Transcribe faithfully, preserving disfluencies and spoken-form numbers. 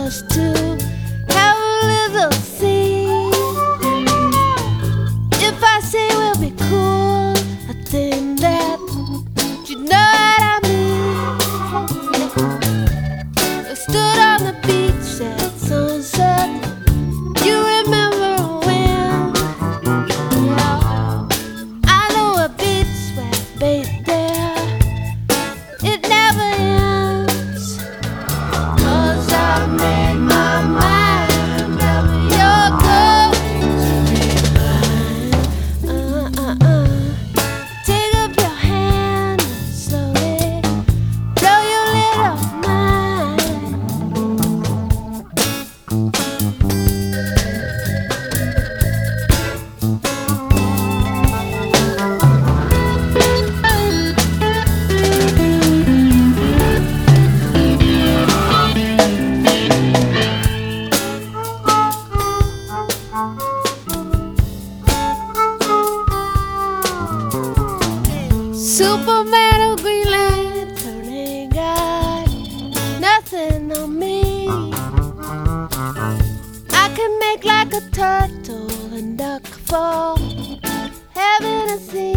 us to have a little scene. If I say we'll be cool, I think that you know what I mean. We stood on the beach at sunset. You remember when? Yeah. I know a beach where bathe there. It never ends. 'Cause I made my mind up. You're going to be mine. Uh, uh, uh. Take up your hand and slowly blow your lid off mine. Superman or Green Lantern ain't got nothing on me. I can make like a turtle and duck for heaven and sea.